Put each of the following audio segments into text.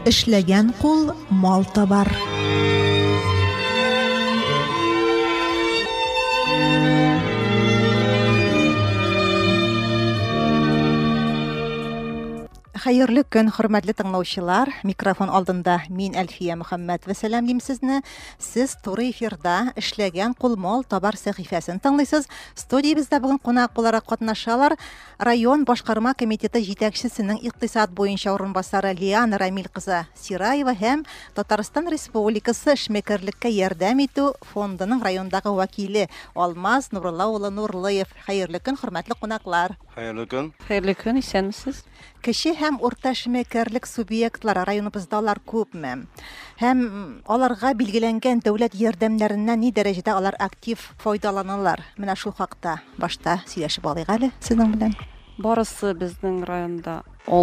Эшләгән кул мал табар. Хәерле көн, хөрмәтле тыңлаучылар. Микрофон алдында мин Әлфия Мөхәммәд вә сәламлим сезне. Сез туры эфирда эшләгән кул мал табар сәхифәсен тыңлыйсыз. Студиябызда бүген кунак буларак катнашалар район башкарма комитеты җитәкчесенең икътисад буенча урынбасары Лиана Рамил кызы Сираева һәм Татарстан Республикасы эшмәкәрлеккә ярдәм итү фондының райондагы вәкиле Алмаз Нурулла улы Нурлыев. Хәерле көн, хөрмәтле кунаклар. Хәерле көн. Хәерле көн, исәнмесез? Кече һәм урта эшмәкәрлек субъектлары районыбызда алар күпме? Һәм аларга билгеләнгән дәүләт ярдәмнәреннән ни дәрәҗәдә алар актив файдаланалар? Менә шул хакта башта сөйләшеп алыйк әле сезнең белән. Барысы безнең районда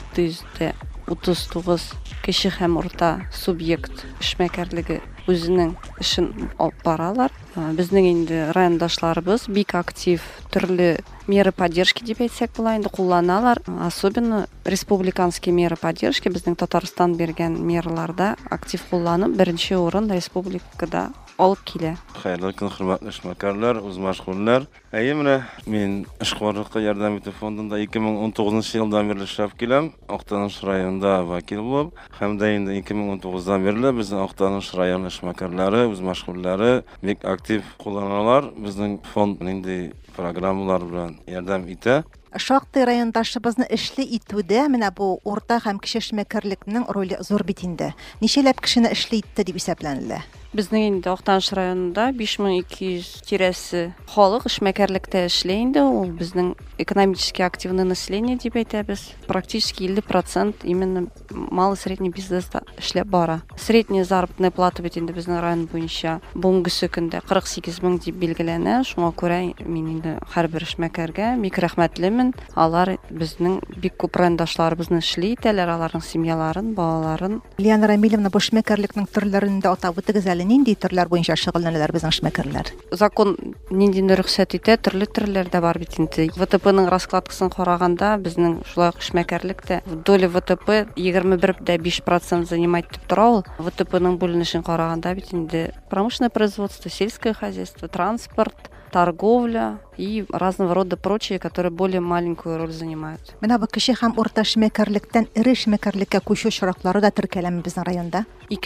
639 кече һәм урта субъект эшмәкәрлеге үзенең эшен алып баралар. Безнең инде райондашларыбыз бик актив төрле меры поддержки дип әйтсәк була инде кулланалар. Особенно республиканские меры поддержки безнең Татарстан бергән мерларда актив кулланып, беренче урын республикада алып килә. Хәерле көн, хөрмәтле эшмәкәрләр, үз мәшгульләр. Менә мин эшкуарлыкка ярдәм итү фондында 2019 елдан бирле эшләп киләм. Актаныш районында вәкил булып, һәм дә инде 2019дан бирле безнең Актаныш район эшмәкәрләре, үз мәшгульләре бик актив кулланалар. Безнең фонд нинди программалар белән ярдәм итә. Шактый райондашыбызны эшле итүдә менә бу урта һәм кече эшмәкәрлекнең роле зур бит инде. Ничәләп кешене эшле итте дип исәпләнелә? Безнең инде Актаныш районында 5200 тирәсе халык эшмәкәрлектә эшләй инде. Ул безнең экономически активное население дип әйтәбез. Практически 50% именно малый и средний бизнеста эшләп бара. Средняя заработная плата бит инде безнең район буенча бүгенге көндә 48 мең дип билгеләнә. Шуңа күрә мин инде һәрбер эшмәкәргә бик рәхмәтлемен. Алар безнең бик күп райондашларыбызны эшли итәләр, аларның семьяларын, балаларын. Лиана Рамилевна, бу эшмәкәрлекнең төрләрендә атап үтегез әле, нинди төрләр буенча шөгыльләнәләр безнең эшмәкәрләр? Закон ниндине рөхсәт итә, төрле төрләрдә бар бит инде. ВТПның раскладкасын караганда, безнең шулай эшмәкәрлектә доля ВТП 21,5% занимать дип тора ул. ВТПның бүленешен караганда бит инде промышленное производство, сельское хозяйство, транспорт, торговля и разного рода прочие, которые более маленькую роль занимают. Менә бу кече һәм урта эшмәкәрлектән ире эшмәкәрлеккә күчү чираклары да теркәләме безнең районда?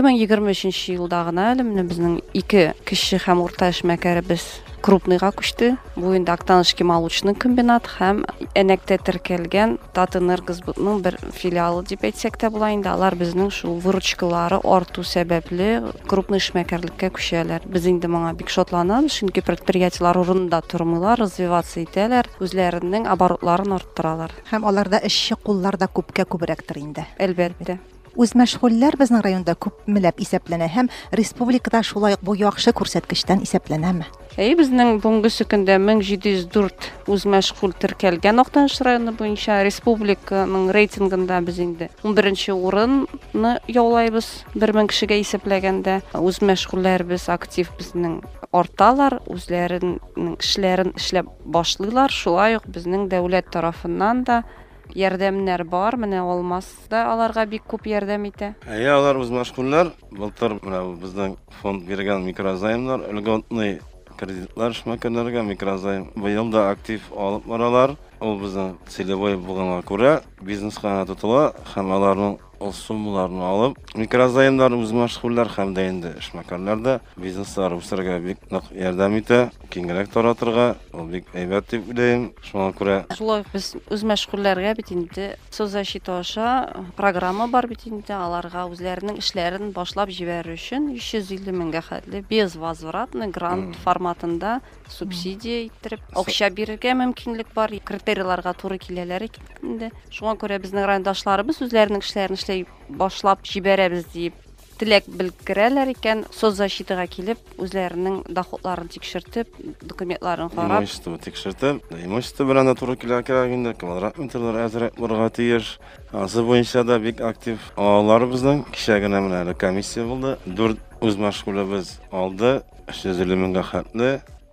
2023 елда гына әле менә безнең 2 кече һәм урта эшмәкәребез крупныйга күчте. Бу инде Актанышский молочный комбинат һәм Энәктә теркәлгән Татэнергосбытның бер филиалы дип әйтсәк тә була инде. Алар безнең шул выручкалары арту сәбәпле крупный эшмәкәрлеккә күчәләр. Без инде моңа бик шатланабыз, чөнки предприятиелар урынында тормыйлар, развивация итәләр, үзләренең оборотларын арттыралар. Һәм аларда эшче куллар да күпкә күбрәктер инде. Әлбәттә. Үз мәшгульләр безнең районда күпмеләп исәпләнә һәм республикада шулай ук бу яхшы күрсәткечтән исәпләнәме? Безнең бүгенге көндә 1704 үз мәшгуль теркәлгән Актаныш районы буенча республиканың рейтингында без инде 11нче урынны яулайбыз 1000 кешегә исәпләгәндә. Үз мәшгульләребез актив безнең арталар, үзләренең эшләрен эшләп башлыйлар. Шулай ук безнең дәүләт тарафыннан да ярдәмнәр бар. Менә Алмаз да аларга бик күп ярдәм итә. Алар үз мәшгульләр, былтыр менә безнең фонд биргән микрозаймнар, льготный кредитлар эшмәкәрләргә микрозайм быел да актив алып баралар. Ул безнең целевой булганга күрә бизнеска тотыла һәм аларның суммаларын алып, микрозаймнар үз мәшгульләр һәм дә инде эшмәкәрләр дә бизнеслар үсәргә бик нык ярдәм итә. Киңрәк таратырга ул бик әйбәт дип уйлыйм. Шуңа күрә шулай без үз мәшгульләргә бит инде соцзащита аша программа бар бит инде. Аларга үзләренең эшләрен башлап җибәрү өчен 350 меңгә хәтле безвозвратный грант форматында субсидия иттереп акча бирергә мөмкинлек бар. Критерийларга туры киләләр инде. Шуңа күрә безнең райондашларыбыз үзләренең эшләрен эшләй башлап җибәрәбез дип теләк белдерәләр икән. Соцзащитага килеп, үзләренең доходларын тикшертеп, документларын карап, имущество белән туры килә инде. Квадрат метрлар әзрәк булырга тиеш. Аны буенча да бик актив алар безнең кичә генә менә комиссия булды. 4 үз мәшгульебез алды. 350 меңгә хәтле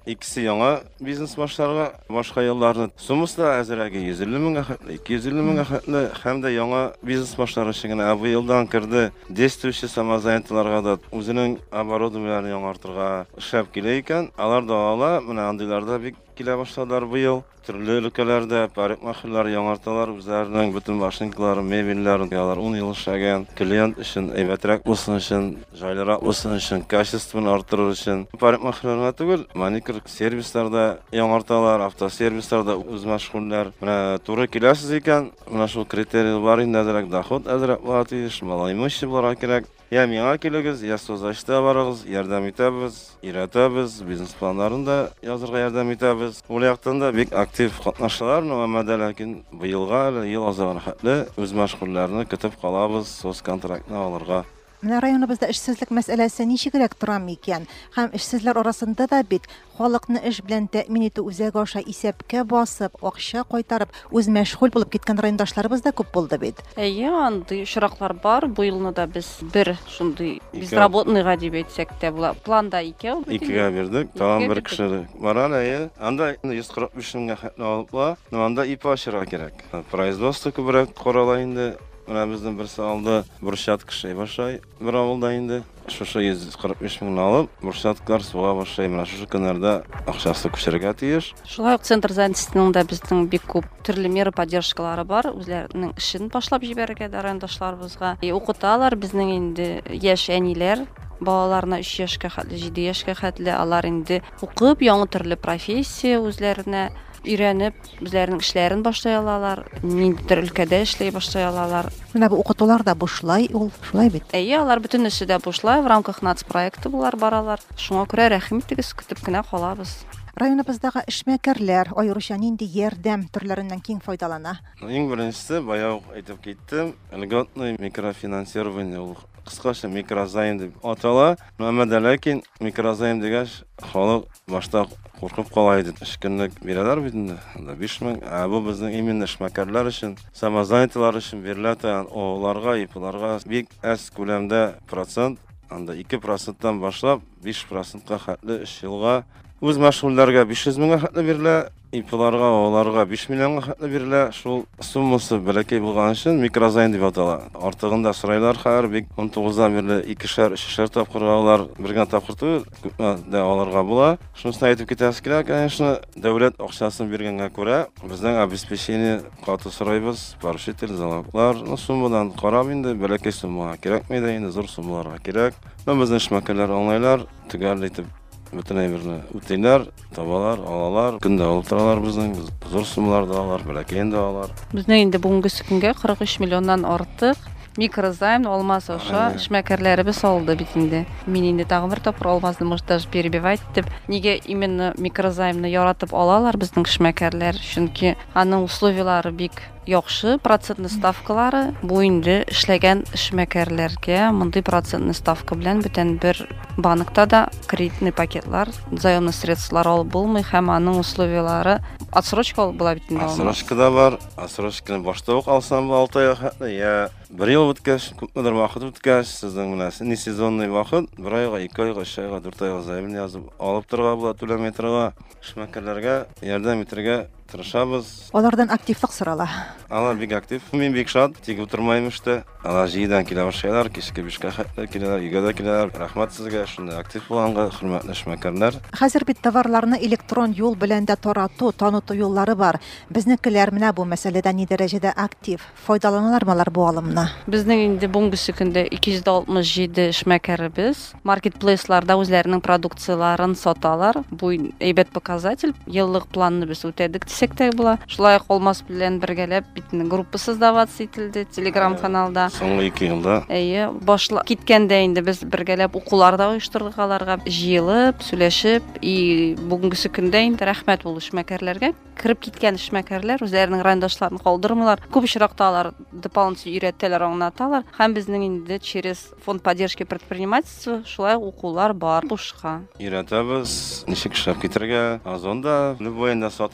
икесе яңа бизнес башларга, башка елларны суммасы әзерәге 150 меңгә хәтле, 250 меңгә хәтле һәм дә яңа бизнес башлары өчен генә бу елдан керде. Действующий самозанятыларга да үзенең оборудованиеләрен яңартырга шәп килә икән. Алар да ала, менә андыйларда бик килә башладылар бу ел. Төрле өлкәләрдә парикмахерлар яңарталар үзләренең бөтен машинкаларын, мебельләрен, алар 10 ел эшләгән. Клиент өчен әйбәтрәк булсын өчен, җайлырак булсын өчен, качествоны арттырыр өчен парикмахерларга түгел, маникюр сервисларда яңарталар, автосервисларда үз мәшгульләр. Менә туры киләсез икән, менә шул критерий бар инде, әзрәк доход, әзрәк була тиеш, малаймыйчы буларга кирәк. Я миңа килегез, я созашта барыгыз, ярдәм итәбез, өйрәтәбез, бизнес планнарын да язырга ярдәм итәбез. Ул яктан да бик актив катнашалар, нәмәдә ләкин быелга ел азагын хәтле үз мәшгульләрне көтеп калабыз, соц контрактны алырга. Менә районыбызда эшсезлек мәсьәләсе ничегрәк тора микән? Һәм эшсезләр арасында да бит халыкны эш белән тәэмин итү үзәге аша исәпкә басып, акча кайтарып, үз мәшгуль булып киткән райондашларыбыз да күп булды бит. Әйе, андый очраклар бар. Бу елны да без бер шундый безработныйга дип әйтсәк тә була. Планда икәү бит. Икегә бирдек, тагын бер кеше бар әле. Анда 145 меңгә хәтле алыпла. Анда ИП ачырга кирәк. Производство күбрәк карала инде. Менә безнең берсе алды, брусчатка эшли башлый. Бер авылда инде. Шушы 145 меңне алып, брусчаткалар суга башлый. Менә шушы көннәрдә акчасы күчерергә тиеш. Шулай ук центр занятосының да безнең бик күп төрле мера поддержкалары бар. Үзләренең эшен башлап җибәрергә дә райондашларыбызга. Укыталар безнең инде яшь әниләр. Балаларына 3 яшькә хәтле, 7 яшькә хәтле алар инде укып, яңа төрле профессия үзләренә өйрәнеп, үзләренең эшләрен башлый алалар, ниндидер өлкәдә эшләй башлый алалар. Менә бу укытулар да бушлай, ул шулай бит. Әйе, алар бөтенесе дә бушлай, в рамках НАЦ проекты булар баралар. Шуңа күрә рәхим итегез, көтеп кенә калабыз. Районыбыздагы эшмәкәрләр аеруча нинди ярдәм төрләреннән киң файдалана? Иң беренчесе, баягы әйтеп киттем, льготный микрофинансирование ул кыскача микрозайм дип атала. Мәмәдә ләкин микрозайм дигәч, халык башта куркып кала иде. 3 көнлек бирәләр бит инде. 5 мең. Бу безнең именно эшмәкәрләр өчен, самозанятылар өчен бирелә торган, оларга, ипларга бик әз күләмдә процент, анда 2%тан башлап 5%ка хәтле 3 елга үз мәшгульләргә 500 меңгә хәтле бирелә, ипларга, оларга 5 миллионга хәтле бирелә. Шул суммасы бәләкәй булган өчен микрозайм дип атала. Артыгында сорайлар һәр бик 19-дан бирле 2-3 тапкырга алар бергә тапкырту да аларга була. Шунысын әйтеп китәбез кирәк, конечно, дәүләт акчасын биргәнгә күрә безнең обеспечение каты сорайбыз, поручитель, залоглар, суммадан карап инде бәләкәй суммага кирәкми дә инде зур суммаларга кирәк. Безнең эшмәкәрләр аңлайлар, төгәл итеп bütün әйберне үтәйләр, табалар, алалар, көндә алып торалар безнең зур суммалар да алар, бәләкәй дә алар. Безнең инде бүгенге көнгә 43 миллионнан артык микрозайм алмаса аша эшмәкәрләребез алды бит инде. Мин инде тагын бер тапкыр алмазны мохтаж перебивать дип. Нигә именно микрозаймны яратып алалар безнең эшмәкәрләр? Чөнки аның условиялары бик яхшы, процентный ставкалары бу инде эшләгән эшмәкәрләргә мондый процентный ставка белән бүтән бер банкта да кредитный пакетлар, заемный средстволар алып булмый һәм аның условиялары отсрочка була бит инде. Отсрочка да бар. Отсрочканы башта ук алсам 6 ай хәтле, я 1 ел үткәч, күпмедер вакыт үткәч, сезнең менә не сезонный вакыт, 1 айга, 2 айга, 3 айга, 4 айга заемны язып алып торырга була, түләметргә, эшмәкәрләргә ярдәм итәргә тырышабыз. Алардан активлык сорала. Алар бик актив. Мин бик шат, тик утырмайм эштә. Алар җыйдан килә башлыйлар, кичке 5-кә хәтле киләләр, өйгә дә киләләр. Рәхмәт сезгә, шундый актив булганга, хөрмәтле эшмәкәрләр. Хәзер бит товарларны электрон юл белән дә тарату, таныту юллары бар. Безнекеләр менә бу мәсьәләдә ни дәрәҗәдә актив? Файдаланалармы алар бу алымны? Безнең инде бүгенге көндә 267 эшмәкәребез маркетплейсларда үзләренең продукцияларын саталар. Бу әйбәт показатель. Еллык планны без үтәдек дисәк тә була. Шулай колмас белән бергәләп битне группа создаваться ителде Telegram каналда. Соңгы 2 елда. Әйе, башла киткәндә инде без бергәләп укуларда оештырдык аларга, җыелып, сөйләшеп, и бүгенге көндә инде рәхмәт бул эшмәкәрләргә. Кирип киткән эшмәкәрләр үзләренең райондашларын калдырмыйлар. Күп очракта алар дополнительно өйрәтәләр, аңлаталар. Һәм безнең инде через фонд поддержки предпринимательства шулай укулар бар бушка. Өйрәтәбез, ничек эшләп китәргә, Озонда, любойда сатырга,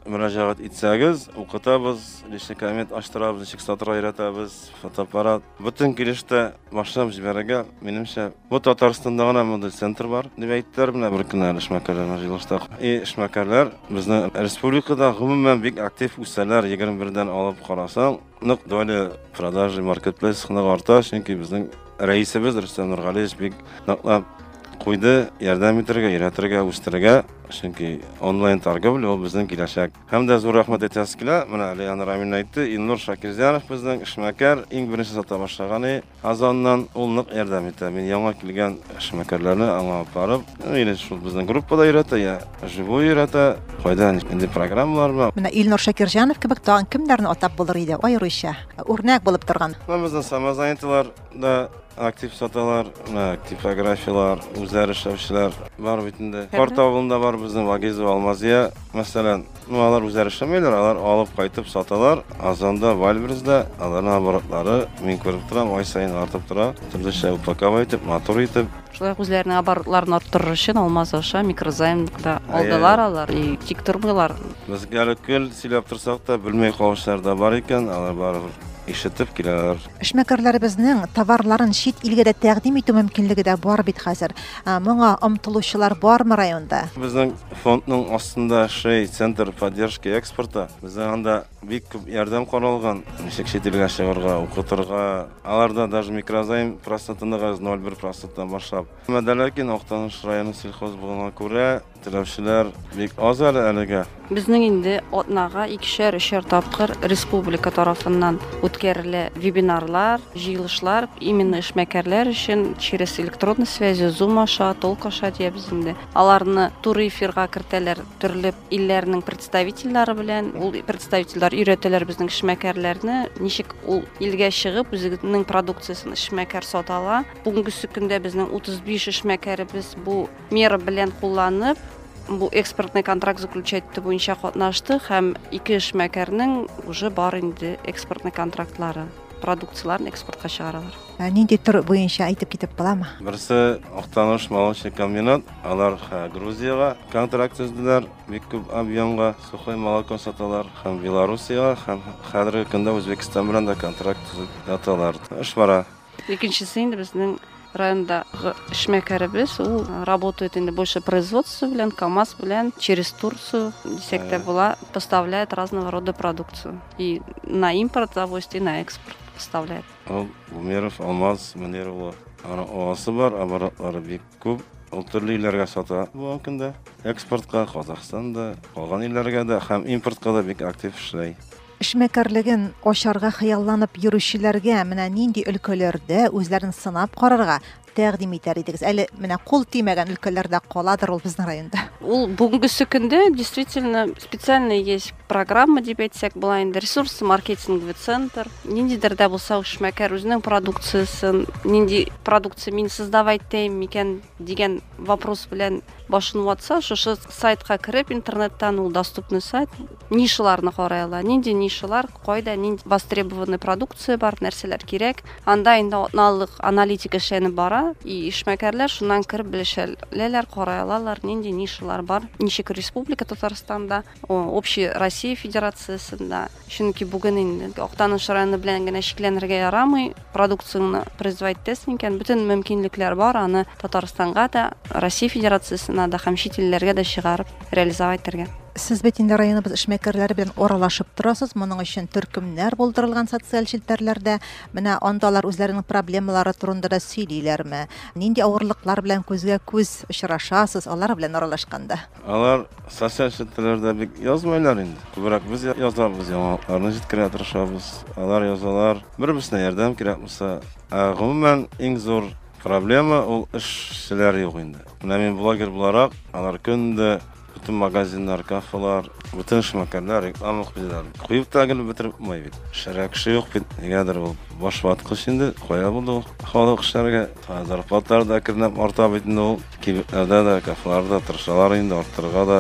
müracaat etsəgiz, uqıtabız, nişik kaymet açtırabız, nişik satır ayratабыз, fotoaparat. Bütün girişte başlap jiberege, menimçe bu Tatarstanda gana model center var. Dep aytdilar, mına bir günler işmekerler jyğılışta. İşmekerler bizni respublikada gümümən bek aktiv üsseler 21'den alıp qarasaң, nıq dolayı продажи marketplace xına arta, çünki bizning reisimiz Rustam Nurgaliyev bek naqlab qo'ydi, yordam etirga, yaratırga, o'stirga, çünki onlayn targ'ib o bizning kelajak. Hamda zo'r rahmat aytasizlar. Mana Aliyan Ramin aytdi, Ilnur Shakirjanov bizning ishmakar eng birinchi sota boshlagani azondan o'lniq yordam etadi. Men yangi kelgan ishmakarlarni anglab borib, yana shu bizning gruppada yarata, ya живой yarata, foydan endi programmalar. Mana Ilnur Shakirjanov kebek tag'in kimlarni atab bo'lar edi? Ayrisha, o'rnak bo'lib turgan. Bizning samozanятlilarda aktiv sotalar, tipografiyalar, o'zlari ishlovchilar var bitinde. Portalında var bizning Vagiz va Almaziya. Masalan, ular o'zlari ishlamaylar, ular olib qaytib sotalar. Azonda Valbrizda ularning оборотлары men ko'rib turam, oy sayin ortib turadi. Turli şey upakovать etib, motor etib. Шулай үзләренең оборотларын арттырыр өчен Алмаз аша микрозаймда алдылар алар и тик тормыйлар. Безгә әле көл сөйләп торсак та белмәй калышлар да бар икән, алар барыбер ишетеп киләләр. Эшмәкәрләребезнең товарларын чит илгә дә тәкъдим итү мөмкинлеге дә бар бит хәзер. Моңа омтылучылар бармы районда? Безнең фондның астында центр поддержки экспорта. Безнең анда бик күп ярдәм каралган. Ничек чит илгә чыгарга, укытырга, аларда даже микрозайм процентында 0,1%-тан башлап. Ләкин Актаныш районы сельхозбугына күрә теләүчеләр бик аз әлегә. Безнең инде атнага 2-3 тапкыр республика тарафыннан үткәрелә вебинарлар, җыелышлар именно эшмәкәрләр өчен через электронный связи, Zoom аша, Толк аша диябез инде. Аларны тур эфирга кертәләр, төрле илләрнең представительләре белән. Ул представительләр өйрәтәләр безнең эшмәкәрләрне, ничек ул илгә чыгып үзенең продукциясын эшмәкәр сатала. Бүгенге көндә безнең 35 эшмәкәребез бу мера белән кулланып, бу экспортный контракт заключать буенча катнашты һәм 2 эшмәкәрнең уже бар инде экспортный контрактлары, продукцияларын экспортка чыгаралар. Нинди төр буенча әйтеп китеп буламы? Берсе Актаныш молочный комбинат, алар Грузияга контракт төзделәр, бик күп объемга сухой молоко саталар, һәм Белоруссиягә, һәм хәзерге көндә Үзбәкстан белән дә контракт яталар. Эш бара. Икенчесе инде безнең районда эшмәкәребез, ул работает инде больше производство белән, КАМАЗ белән, через Турцию, дисәк тә була, поставляет разного рода продукцию. И на импорт завозит, и на экспорт поставляет. Умеров, Алмаз, Мөниров, аны бар, оборотлары бик күп. Ул төрле илләргә сата. Бу көндә экспортка Казакъстанда, калган илләргә дә һәм импортка да бик актив эшләй. Эшмәкәрлеген ашарга хыялланып йөрүчеләргә менә нинди өлкәләрдә үзләрен сынап карарга тәкъдим итәр идегез? Әле менә кул тимәгән өлкәләрдә каладыр ул безнең районда. Ул бүгенге көндә действительно специально есть программа дип әйтсәк була инде, ресурс маркетинговый центр. Ниндидер дә булса эшмәкәр үзенең продукциясын, нинди продукция мин создавать итәм микән дигән вопрос белән башын ватса, шушы сайтка кирип, интернеттан ул доступный сайт, нишаларны карый ала. Нинди нишалар, кайда нинди востребованный продукция бар, нәрсәләр кирәк. Анда инде атналык аналитик эшләнеп бара, и эшмәкәрләр шуннан кирип белешәләр, карый алалар, нинди нишалар бар. Ничек республика Татарстанда, общий Россия Федерациясында. Чөнки бүген инде Актаныш районы белән генә шикләнергә ярамый, продукцияны производить итәсең икән, бөтен мөмкинлекләр бар, аны Татарстанга да, Россия Федерациясенә да һәм чит илләргә дә чыгарып реализовать итәргә. Сез бит инде районыбыз эшмәкәрләре белән аралашып торасыз, моның өчен төркемнәр булдырылган социаль челтәрләрдә. Менә андалар үзләренең проблемалары турында да сөйлиләрме? Нинди авырлыклар белән күзгә күз очрашасыз алар белән аралашканда? Алар социаль челтәрләрдә бик язмайлар инде. Күбрәк без язабыз, яңалыкларны җиткерә тырышабыз. Алар язалар. Бер-берсенә ярдәм кирәк булса, гомумән иң зур проблема ул эшчеләр юк инде. Менә мин блогер буларак, алар көндә bütün magazinlar, kafelar, bütün эшмәкәрләр реклама куйдылар. Куеп та гел бетереп булмый бит. Шәрә кеше юк бит. Нигәдер ул баш ваткыч инде кая булды. Халык эшләргә зарплаталар да кирнәп арта бит инде ул. Кибетләрдә дә, кафеларда тырышалар инде арттырырга да.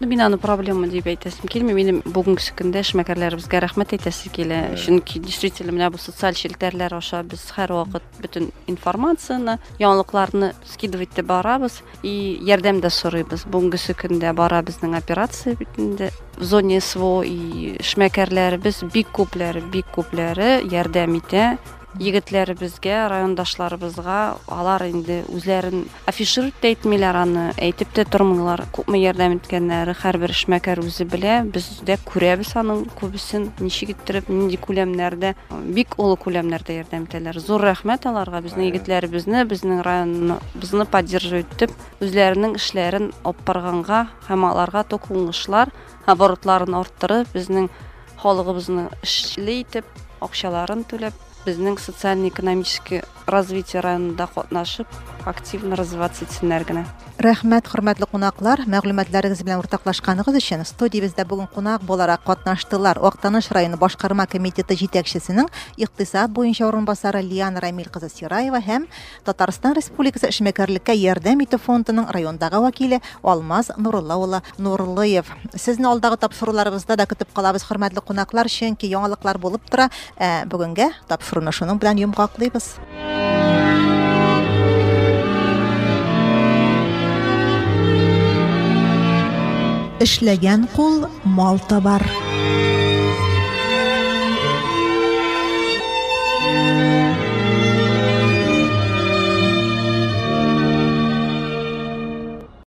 Мин аны проблема дип әйтәсем килми. Минем бүгенге көндә эшмәкәрләребезгә рәхмәт әйтәсе килә. Чөнки действительно менә бу социаль челтәрләр аша без һәрвакыт бөтен информацияны, яңалыкларны скидывать итеп барабыз и ярдәм дә сорыйбыз. Бүгенге көндә бара безнең операция битендә в зоне СВО и эшмәкәрләребез бик күпләре ярдәм итә. Егетләребезгә, райондашларыбызга алар инде үзләрен афишировать да итмиләр аны, әйтеп тә тормыйлар. Күпме ярдәм иткәннәре һәрбер эшмәкәр үзе белә. Без дә күрәбез аның күбесен, ничек иттереп, нинди күләмнәрдә, бик олы күләмнәрдә ярдәм итәләр. Зур рәхмәт аларга, безнең егетләребезне, безнең районыбызны поддерживать итеп, үзләренең эшләрен алып барганга һәм аларга ток уңышлар, оборотларын арттырып, безнең халыгыбызны эшле итеп, акчаларын түләп, безнең социально-экономический развитие районында катнашып, активно развиваться итсеннәр генә. Рәхмәт, хөрмәтле кунаклар, мәгълүматларыгыз белән уртаклашканыгыз өчен. Студиябездә бүген кунак буларак катнаштылар Актаныш районы башкарма комитеты җитәкчесенең икътисад буенча орынбасары Лиана Рамил кызы Сираева һәм Татарстан Республикасы эшмәкәрлеккә ярдәм итү фондының райондагы вәкиле Алмаз Нурулла улы Нурлыев. Сезне алдагы тапшыруларыбызда да көтеп калабыз, хөрмәтле кунаклар, чөнки яңалыклар булып тора. Бүгенгә тапшыруны шуның белән йомгаклыйбыз. Эшләгән кул мал табар.